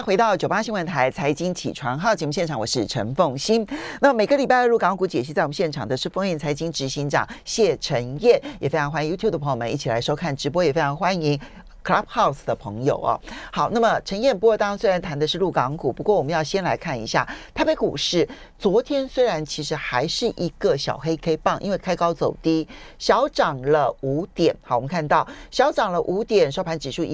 回到98新闻台财经起床号节目现场，我是陈凤馨。那么每个礼拜二入港股解析，在我们现场的是丰彦财经执行长谢晨彦，也非常欢迎 YouTube 的朋友们一起来收看直播，也非常欢迎Clubhouse 的朋友哦。好，那么陈彦波当然虽然谈的是陆港股，不过我们要先来看一下台北股市。昨天虽然其实还是一个小黑 K 棒，因为开高走低，小涨了5点。好，我们看到小涨了5点，收盘指数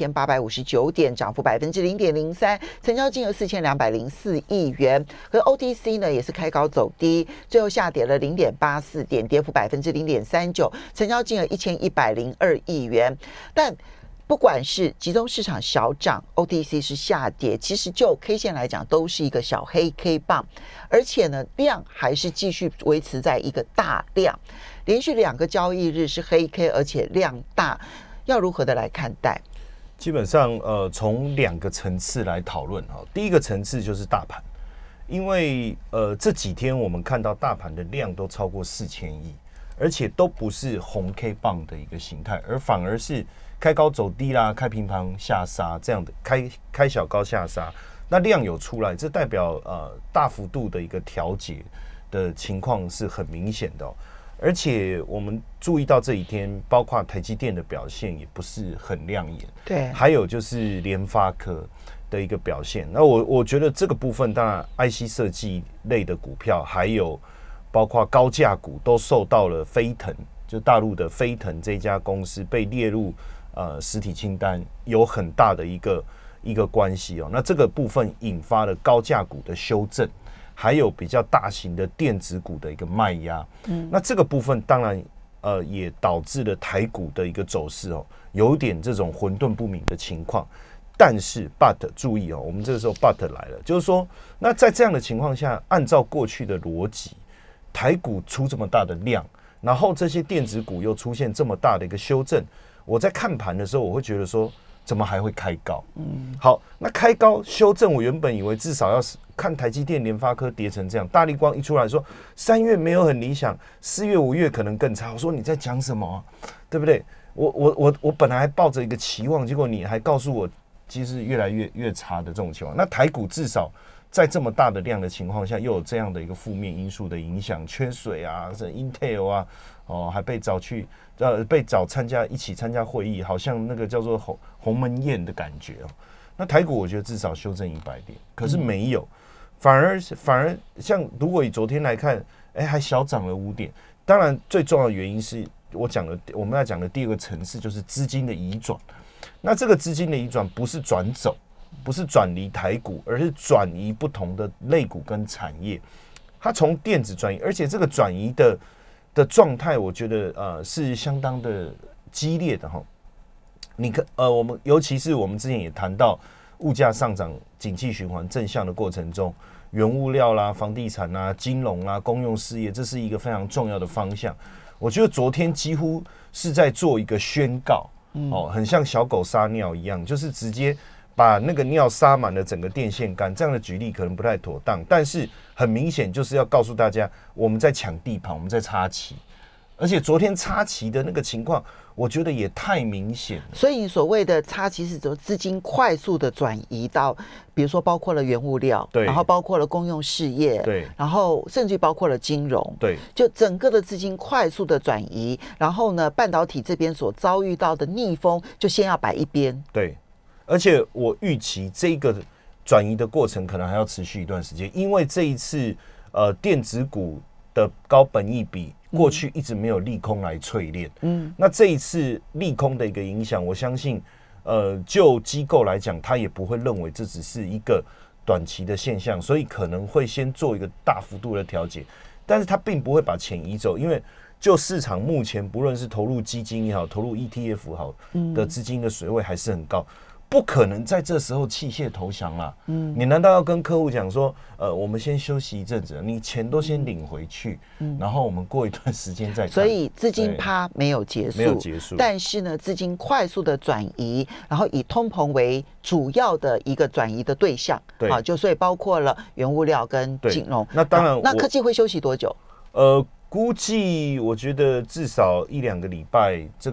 16859点，涨幅0.03%，成交金额4204亿元。和 OTC 呢也是开高走低，最后下跌了0.84点，跌幅0.39%，成交金额1102亿元。但不管是集中市场小涨 OTC 是下跌，其实就 K 线来讲都是一个小黑 K 棒，而且呢量还是继续维持在一个大量，连续2个交易日是黑 K 而且量大，要如何的来看待？ 基本上从2个层次来讨论哈。第一个层次就是大盘，因为这几天我们看到大盘的量都超过4000亿，而且都不是红 K 棒的一个形态，而反而是开高走低啦，开平盘下杀这样的开小高下杀，那量有出来，这代表大幅度的一个调节的情况是很明显的哦。而且我们注意到这一天，包括台积电的表现也不是很亮眼， 对， 还有就是联发科的一个表现。那我觉得这个部分，当然 IC 设计类的股票，还有包括高价股都受到了飞腾，就大陆的飞腾这家公司被列入实体清单，有很大的一个关系哦。那这个部分引发了高价股的修正，还有比较大型的电子股的一个卖压。那这个部分当然也导致了台股的一个走势哦，有点这种混沌不明的情况。但是 but 注意哦，我们这个时候 but 来了，就是说，那在这样的情况下，按照过去的逻辑，台股出这么大的量，然后这些电子股又出现这么大的一个修正，我在看盘的时候，我会觉得说，怎么还会开高？好，那开高修正，我原本以为至少要看台积电、联发科跌成这样，大立光一出来说3月没有很理想，4月、5月可能更差。我说你在讲什么啊？对不对？我本来还抱着一个期望，结果你还告诉我，其实越来越差的这种情况。那台股至少在这么大的量的情况下，又有这样的一个负面因素的影响，缺水啊，这 Intel 啊，还被找一起参加会议，好像那个叫做鸿门宴的感觉哦。那台股我觉得至少修正100点，可是没有，反而像如果以昨天来看，还小涨了5点。当然最重要的原因是我们要讲的第二个层次就是资金的移转。那这个资金的移转不是转走，不是转离台股，而是转移不同的类股跟产业。它从电子转移，而且这个转移的状态，我觉得是相当的激烈的哈。我们尤其是我们之前也谈到物价上涨、景气循环正向的过程中，原物料啦、房地产啦、金融啦、公用事业，这是一个非常重要的方向。我觉得昨天几乎是在做一个宣告，很像小狗撒尿一样，就是直接把那个尿撒满了整个电线杆。这样的举例可能不太妥当，但是很明显就是要告诉大家，我们在抢地盘，我们在插旗。而且昨天插旗的那个情况，我觉得也太明显了。 所以你所谓的插旗是指资金快速的转移到，比如说包括了原物料， 对， 然后包括了公用事业， 对， 然后甚至包括了金融， 对， 就整个的资金快速的转移，然后呢，半导体这边所遭遇到的逆风，就先要摆一边。 对，而且我预期这个转移的过程可能还要持续一段时间，因为这一次电子股的高本益比过去一直没有利空来淬炼，那这一次利空的一个影响，我相信就机构来讲，他也不会认为这只是一个短期的现象，所以可能会先做一个大幅度的调节，但是他并不会把钱移走，因为就市场目前不论是投入基金也好，投入 ETF 好的资金的水位还是很高。不可能在这时候弃械投降啦。你难道要跟客户讲说，我们先休息一阵子，你钱都先领回去，然后我们过一段时间再看。 所以资金趴没有结束，但是呢，资金快速的转移，然后以通膨为主要的一个转移的对象， 对啊，就所以包括了原物料跟金融。 那当然， 那科技会休息多久？ 估计我觉得至少1-2个礼拜，这个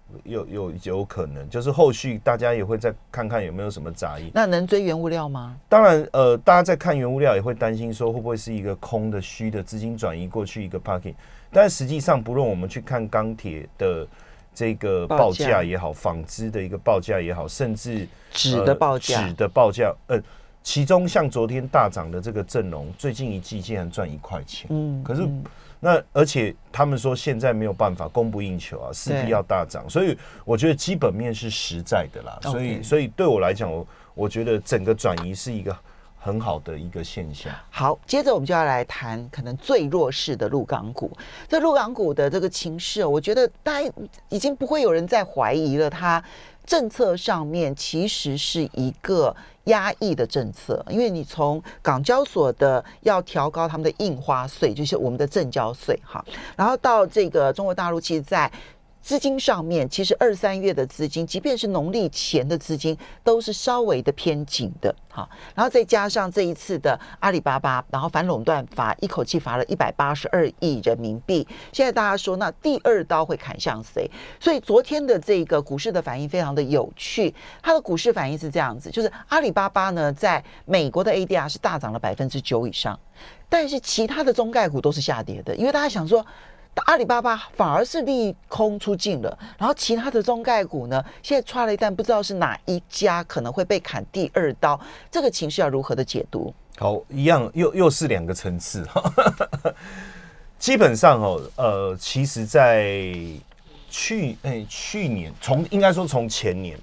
有可能，就是后续大家也会再看看有没有什么杂音。 那能追原物料吗？ 当然，大家在看原物料也会担心说会不会是一个空的虚的资金转移过去一个 parking， 但实际上不论我们去看钢铁的这个报价也好，纺织的一个报价也好，甚至纸的报价， 其中像昨天大涨的这个正隆，最近一季竟然赚1块钱，可是。那而且他们说现在没有办法供不应求啊，势必要大涨，所以我觉得基本面是实在的啦。所以对我来讲，我觉得整个转移是一个很好的一个现象。 好，接着我们就要来谈可能最弱势的陆港股。这陆港股的这个情势，我觉得大家已经不会有人再怀疑了，它政策上面其实是一个压抑的政策，因为你从港交所的要调高他们的印花税，就是我们的证交税哈，然后到这个中国大陆，其实在资金上面，其实2、3月的资金，即便是农历前的资金，都是稍微的偏紧的哈。然后再加上这一次的阿里巴巴，然后反垄断法一口气罚了182亿人民币。现在大家说，那第2刀会砍向谁？所以昨天的这个股市的反应非常的有趣。它的股市反应是这样子，就是阿里巴巴呢，在美国的 ADR 是大涨了9%以上，但是其他的中概股都是下跌的，因为大家想说。阿里巴巴反而是利空出尽了，然后其他的中概股呢，现在抓了一弹，不知道是哪一家可能会被砍第2刀，这个情绪要如何的解读？ 好，一样又是2个层次，基本上其实在去年，应该说从前年。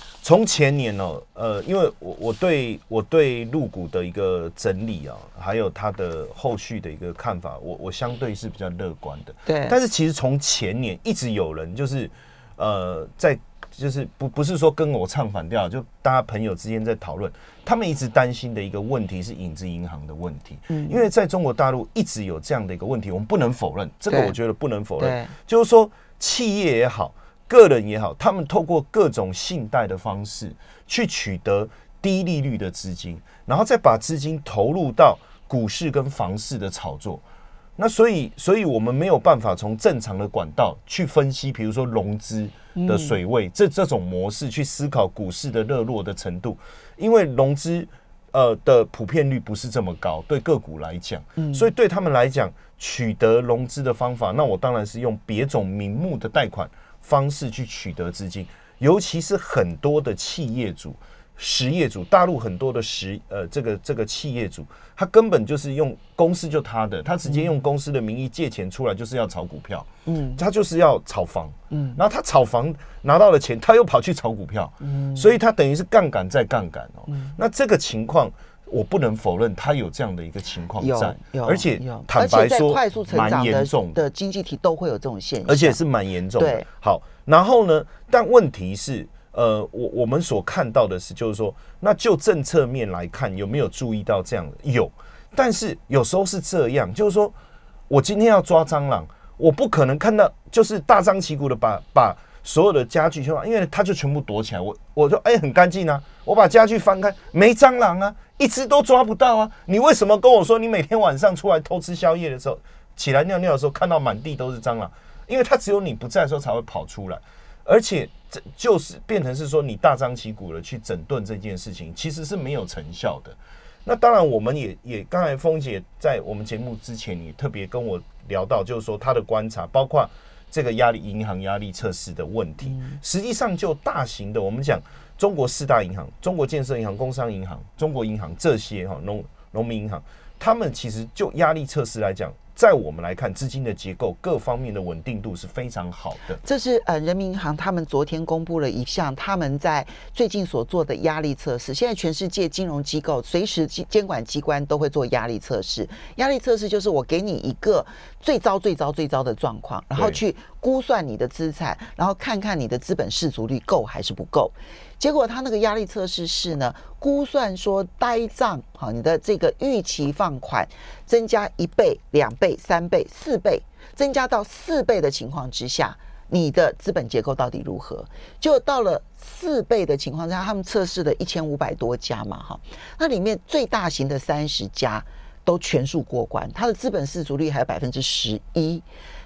因为我对陆股的一个整理啊，还有它的后续的一个看法，我相对是比较乐观的。 对。 但是其实从前年一直有人就是就是不是说跟我唱反调，就大家朋友之间在讨论，他们一直担心的一个问题是影子银行的问题。因为在中国大陆一直有这样的一个问题，我们不能否认，这个我觉得不能否认，就是说企业也好。个人也好，他们透过各种信贷的方式去取得低利率的资金，然后再把资金投入到股市跟房市的炒作。那所以我们没有办法从正常的管道去分析，比如说融资的水位，这种模式去思考股市的热络的程度，因为融资的普遍率不是这么高，对个股来讲，所以对他们来讲，取得融资的方法，那我当然是用别种名目的贷款方式去取得资金，尤其是很多的企业主、实业主，大陆很多的这个企业主，他根本就是用公司就他的，他直接用公司的名义借钱出来，就是要炒股票，他就是要炒房，然后他炒房拿到了钱，他又跑去炒股票，所以他等于是杠杆再杠杆哦。那这个情况。我不能否认，它有这样的一个情况在，而且坦白说， 快速成长的经济体都会有这种现象， 而且是蛮严重的。对，好，然后呢？但问题是，我们所看到的是，就是说，那就政策面来看，有没有注意到这样的？有，但是有时候是这样，就是说我今天要抓蟑螂，我不可能看到就是大张旗鼓的把所有的家具全部，因为它就全部躲起来，我就很干净啊，我把家具翻开，没蟑螂啊，一只都抓不到啊！你为什么跟我说你每天晚上出来偷吃宵夜的时候，起来尿尿的时候看到满地都是蟑螂？因为它只有你不在的时候才会跑出来，而且这就是变成是说你大张旗鼓的去整顿这件事情，其实是没有成效的。那当然，我们也刚才峰姐在我们节目之前也特别跟我聊到，就是说她的观察，包括这个银行压力测试的问题，实际上就大型的，我们讲中国4大银行，中国建设银行、工商银行、中国银行这些农民银行，他们其实就压力测试来讲，在我们来看，资金的结构各方面的稳定度是非常好的。 这是人民银行他们昨天公布了一项他们在最近所做的压力测试。现在全世界金融机构随时监管机关都会做压力测试。压力测试就是我给你一个最糟的状况，然后去估算你的资产，然后看看你的资本适足率够还是不够。结果他那个压力测试是呢，估算说呆账你的这个预期放款增加1倍、2倍、3倍、4倍，增加到4倍的情况之下，你的资本结构到底如何？就到了4倍的情况下，他们测试了1500多家嘛，那里面最大型的30家都全数过关，它的资本适足率还有11%。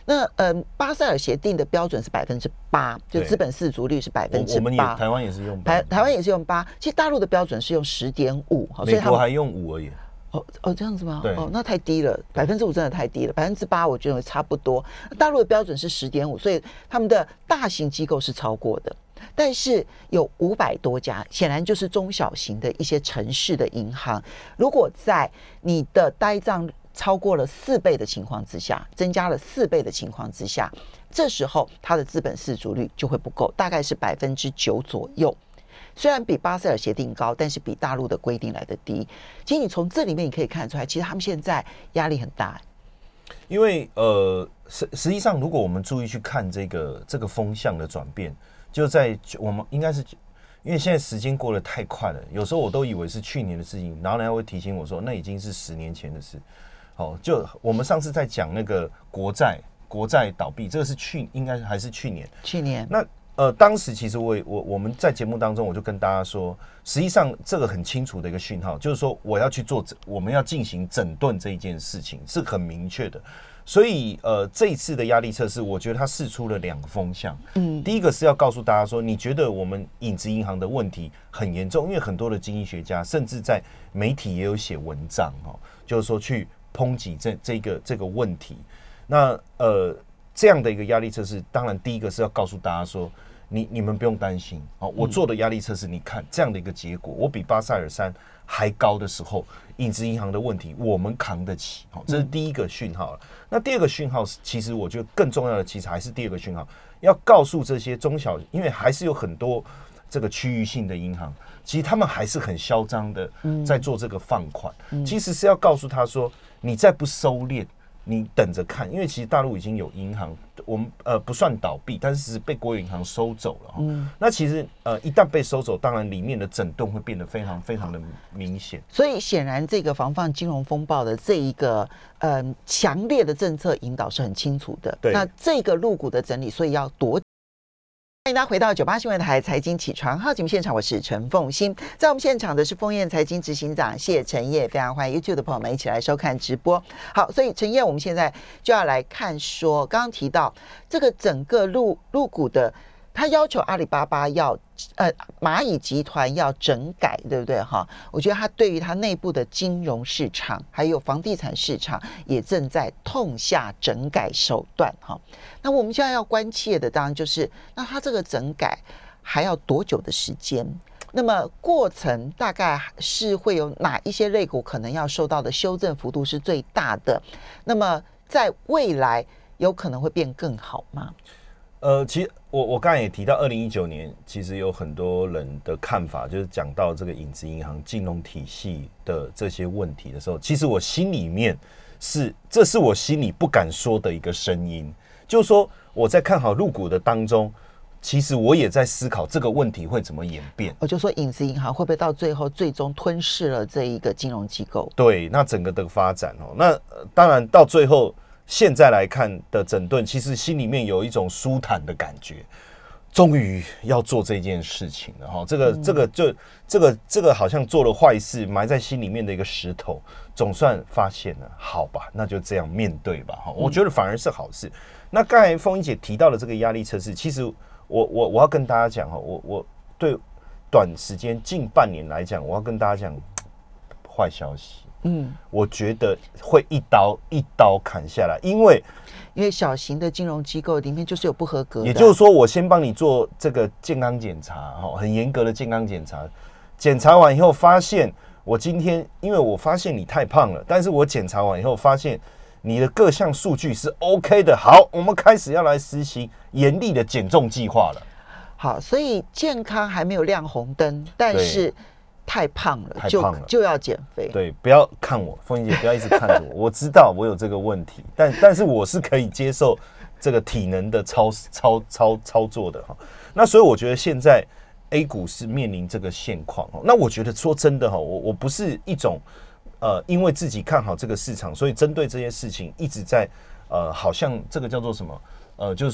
那巴塞尔协定的标准是8%，就资本适足率是8%。 我们台湾也是用台湾也是用8%，其实大陆的标准是用10.5%， 美国还用5而已。 这样子吗？ 对， 那太低了，5%真的太低了，8%我觉得差不多。大陆的标准是10.5%，所以他们的大型机构是超过的，但是有500多家，显然就是中小型的一些城市的银行，如果在你的呆账超过了4倍的情况之下，增加了4倍的情况之下，这时候它的资本适足率就会不够，大概是9%左右。虽然比巴塞尔协定高，但是比大陆的规定来得低。其实你从这里面你可以看得出来，其实他们现在压力很大。 因为实际上，如果我们注意去看这个风向的转变，就在我们应该是因为现在时间过得太快了，有时候我都以为是去年的事情，然后人家会提醒我说，那已经是10年前的事。就我们上次在讲那个国债倒闭，这个是应该还是去年。那当时其实我们在节目当中，我就跟大家说，实际上这个很清楚的一个讯号，就是说我们要进行整顿这一件事情是很明确的。所以这一次的压力测试，我觉得它释出了2个风向。第一个是要告诉大家说，你觉得我们影子银行的问题很严重，因为很多的经济学家甚至在媒体也有写文章就是说去抨击这个问题。那这样的一个压力测试，当然第一个是要告诉大家说，你们不用担心我做的压力测试，你看这样的一个结果，我比巴塞尔3还高的时候，影子银行的问题我们扛得起，这是第一个讯号了。那第二个讯号，其实我觉得更重要的，其实还是第二个讯号，要告诉这些中小，因为还是有很多这个区域性的银行，其实他们还是很嚣张的在做这个放款，其实是要告诉他说，你再不收敛，你等着看，因为其实大陆已经有银行，我们不算倒闭，但是被国有银行收走了。那其实一旦被收走，当然里面的整顿会变得非常非常的明显。 所以显然这个防范金融风暴的这一个强烈的政策引导是很清楚的。那这个入股的整理，所以要多。欢迎大家回到98新闻台财经起床号节目现场，我是陈凤馨。在我们现场的是丰燕财经执行长谢晨彥，非常欢迎 YouTube 的朋友们一起来收看直播。好，所以晨彥，我们现在就要来看说，刚刚提到这个整个入股的，他要求阿里巴巴要蚂蚁集团要整改，对不对哈？我觉得他对于他内部的金融市场还有房地产市场也正在痛下整改手段哈。那我们现在要关切的当然就是，那他这个整改还要多久的时间？那么过程大概是会有哪一些类股可能要受到的修正幅度是最大的？那么在未来有可能会变更好吗？ 其实我刚才也提到，2019年其实有很多人的看法，就是讲到这个影子银行金融体系的这些问题的时候，其实我心里面这是我心里不敢说的一个声音，就是说我在看好入股的当中，其实我也在思考这个问题会怎么演变。 我就说影子银行会不会到最终吞噬了这一个金融机构？ 对，那整个的发展那当然到最后。现在来看的整顿，其实心里面有一种舒坦的感觉，终于要做这件事情了哈。这个好像做了坏事，埋在心里面的一个石头，总算发现了。好吧，那就这样面对吧哈。我觉得反而是好事。那刚才凤英姐提到的这个压力测试，其实我要跟大家讲哈，我对短时间近半年来讲，我要跟大家讲坏消息。我觉得会一刀一刀砍下来，因为小型的金融机构里面就是有不合格的， 也就是说，我先帮你做这个健康检查，很严格的健康检查，检查完以后发现，我今天因为我发现你太胖了，但是我检查完以后发现你的各项数据是 OK 的，好，我们开始要来实行严厉的减重计划了。 好，所以健康还没有亮红灯，但是太胖了，就要减肥。 对，不要看我，凤英姐不要一直看着我，我知道我有这个问题，但是我是可以接受这个体能的操作的哈。那所以我觉得现在 A 股是面临这个现况。那我觉得说真的哈，我不是一种因为自己看好这个市场，所以针对这些事情一直在好像这个叫做什么就是说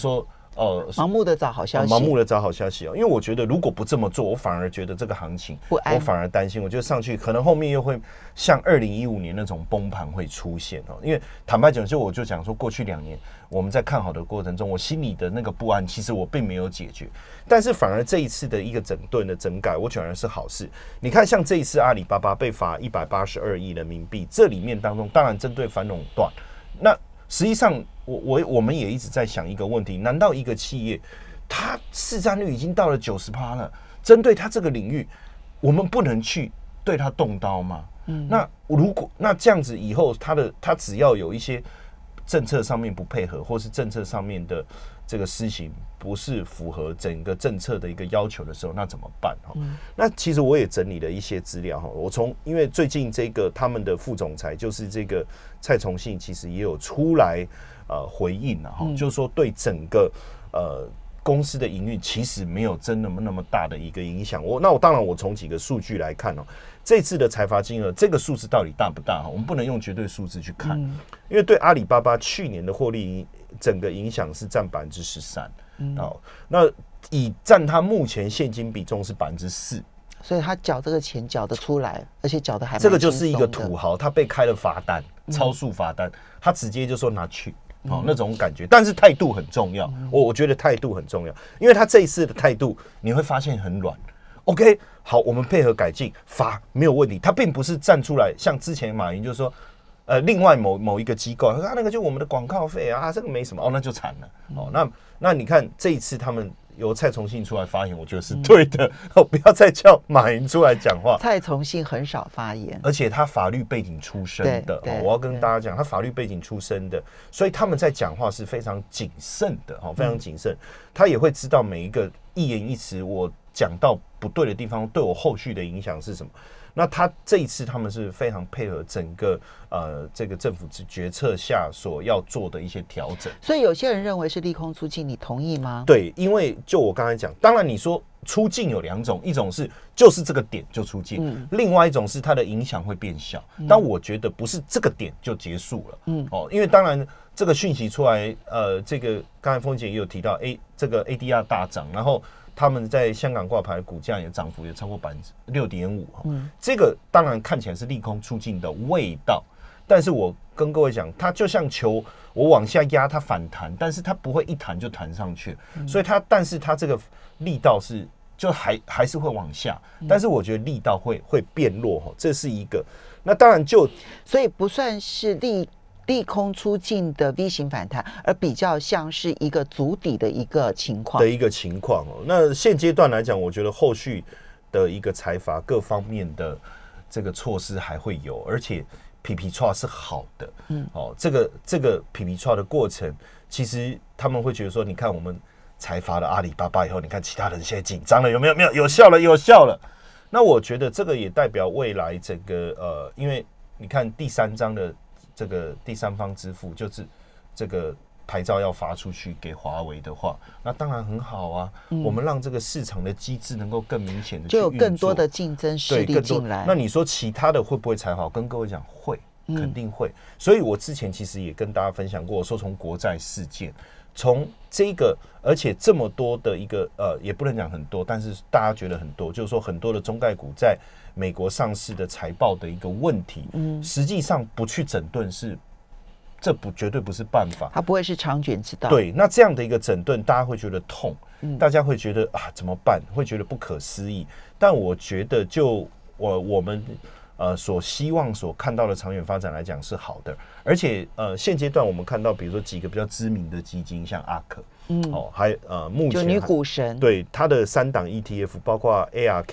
盲目的找好消息， 盲目的找好消息因为我觉得如果不这么做，我反而觉得这个行情不安，我反而担心，我觉得上去可能后面又会像2015年那种崩盘会出现因为坦白讲，我就讲说过去2年我们在看好的过程中，我心里的那个不安，其实我并没有解决，但是反而这一次的一个整顿的整改，我觉得是好事。你看，像这一次阿里巴巴被罚182亿人民币，这里面当中当然针对反垄断，那实际上我们也一直在想一个问题，难道一个企业它市占率已经到了90%了，针对它这个领域，我们不能去对它动刀吗？那如果那这样子以后，它只要有一些政策上面不配合，或是政策上面的这个施行不是符合整个政策的一个要求的时候，那怎么办？那其实我也整理了一些资料我因为最近这个他们的副总裁就是这个蔡崇信，其实也有出来回应就是说对整个公司的营运其实没有真的那么大的一个影响。那我当然我从几个数据来看这次的裁罚金额这个数字到底大不大我们不能用绝对数字去看，因为对阿里巴巴去年的获利整个影响是占13%，那以占它目前现金比重是4%， 所以他缴这个钱缴得出来，而且缴得还蛮这个就是一个土豪，他被开了罚单，超速罚单，他直接就说拿去。那种感觉，但是态度很重要。我觉得态度很重要，因为他这一次的态度你会发现很软。OK， 好，我们配合改进，罚没有问题。他并不是站出来，像之前马云就说，另外某一个机构，他那个就我们的广告费这个没什么那就惨了。那你看这一次他们由蔡崇信出来发言，我觉得是对的。不要再叫马云出来讲话。 蔡崇信很少发言， 而且他法律背景出身的，我要跟大家讲，他法律背景出身的，所以他们在讲话是非常谨慎的，非常谨慎。他也会知道每一个一言一词，我讲到不对的地方，对我后续的影响是什么。那他这一次他们是非常配合整个这个政府决策下所要做的一些调整， 所以有些人认为是利空出尽，你同意吗？ 对，因为就我刚才讲，当然你说出尽有2种，一种是就是这个点就出尽，另外一种是它的影响会变小，但我觉得不是这个点就结束了，因为当然这个讯息出来，这个刚才凤姐也有提到，这个 ADR 大涨，然后他们在香港挂牌的股价也涨幅也超过6.5%，这个当然看起来是利空出尽的味道，但是我跟各位讲，它就像球，我往下压它反弹，但是它不会一弹就弹上去，所以但是它这个力道是就还是会往下，但是我觉得力道会变弱，这是一个。那当然所以不算是利空出尽的 V 型反弹，而比较像是一个足底的一个情况那现阶段来讲，我觉得后续的一个裁罚各方面的这个措施还会有，而且皮皮唰是好的，这个皮皮唰的过程，其实他们会觉得说，你看我们裁罚了阿里巴巴以后，你看其他人现在紧张了，有没有？有效了。那我觉得这个也代表未来整个因为你看第3章的这个第三方支付，就是这个牌照要发出去给华为的话，那当然很好啊。我们让这个市场的机制能够更明显的去运作， 就有更多的竞争势力进来。 那你说其他的会不会裁罚？跟各位讲会，肯定会。所以我之前其实也跟大家分享过，我说从国债事件，从这个，而且这么多的一个也不能讲很多，但是大家觉得很多，就是说很多的中概股在美国上市的财报的一个问题，实际上不去整顿这绝对不是办法， 它不会是长卷之道。 对，那这样的一个整顿，大家会觉得痛，大家会觉得怎么办？会觉得不可思议。但我觉得就我们所希望所看到的长远发展来讲是好的，而且现阶段我们看到，比如说几个比较知名的基金，像阿克，还目前就女股神， 对它的3档 ETF， 包括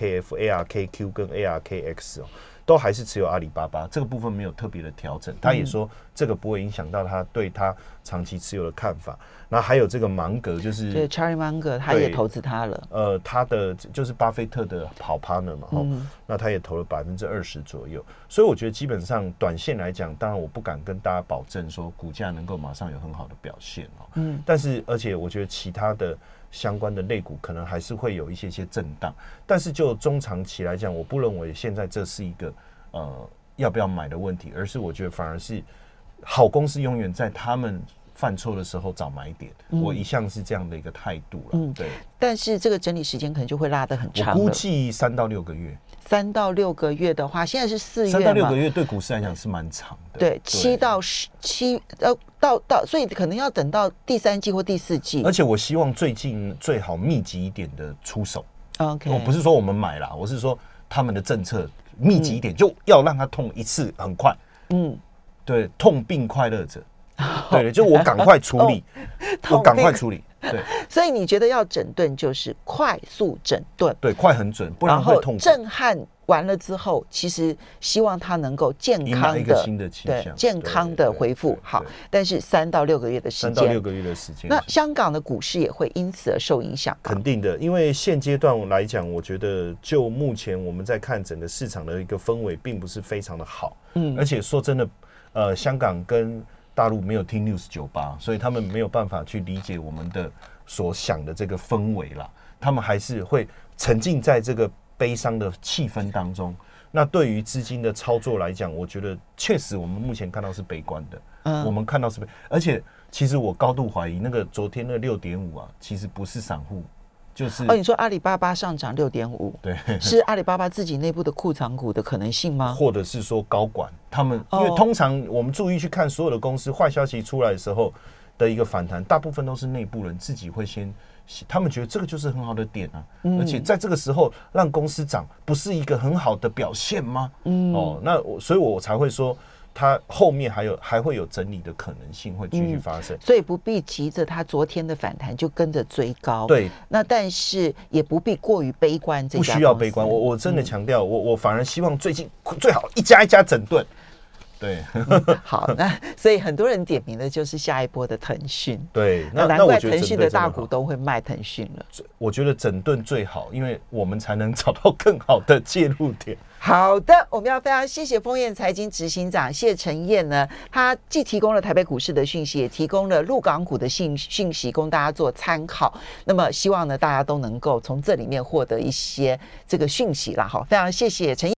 ARKF、ARKQ 跟 ARKX都还是持有阿里巴巴，这个部分没有特别的调整。他也说这个不会影响到他对他长期持有的看法。那还有这个芒格，就是对 Charlie Munger， 他也投资他了。 他的就是巴菲特的好 partner 嘛，那他也投了20%左右。所以我觉得基本上短线来讲，当然我不敢跟大家保证说股价能够马上有很好的表现但是而且我觉得其他的相关的类股可能还是会有一些震荡，但是就中长期来讲，我不认为现在这是一个要不要买的问题，而是我觉得反而是好公司永远在他们犯错的时候早买点，我一向是这样的一个态度了。对。 但是这个整理时间可能就会拉得很长了。 我估计3到6个月。 3到6个月的话，现在是4月嘛， 3到6个月对股市来讲是蛮长的。 对，7到17所以可能要等到第3季或第4季。 而且我希望最近最好密集一点的出手。 OK， 我不是说我们买啦，我是说他们的政策密集一点，就要让它痛一次很快。对，痛并快乐着。对，就我赶快处理，我赶快处理。对， 所以你觉得要整顿就是快速整顿， 对，快很准，不然会痛苦。 震撼完了之后，其实希望它能够健康的一个新的气象， 健康的恢复。好，但是3到6个月的时间，3 到6个月的时间， 那香港的股市也会因此而受影响。 肯定的，因为现阶段来讲，我觉得就目前我们在看整个市场的一个氛围，并不是非常的好。而且说真的，香港跟大陆没有听 News 98，所以他们没有办法去理解我们的所想的这个氛围啦。他们还是会沉浸在这个悲伤的气氛当中。那对于资金的操作来讲，我觉得确实我们目前看到是悲观的。我们看到是而且其实我高度怀疑那个昨天的6.5啊，其实不是散户。就是你说阿里巴巴上涨6.5， 对， 是阿里巴巴自己内部的库藏股的可能性吗？ 或者是说高管他们，因为通常我们注意去看所有的公司坏消息出来的时候的一个反弹，大部分都是内部人自己会先，他们觉得这个就是很好的点啊，而且在这个时候让公司涨，不是一个很好的表现吗？那所以我才会说。它后面还会有整理的可能性会继续发生， 所以不必急着它昨天的反弹就跟着追高。 对， 那但是也不必过于悲观。 不需要悲观，我真的强调，我反而希望最近最好一家一家整顿。对， 好，那所以很多人点名的就是下一波的腾讯。 对， 难怪腾讯的大股东会卖腾讯了。 我觉得整顿最好，因为我们才能找到更好的介入点。 好的，我们要非常谢谢丰彦财经执行长谢晨彦呢，他既提供了台北股市的讯息，也提供了陆港股的讯息供大家做参考。那么希望呢，大家都能够从这里面获得一些这个讯息啦。好，非常谢谢晨彦。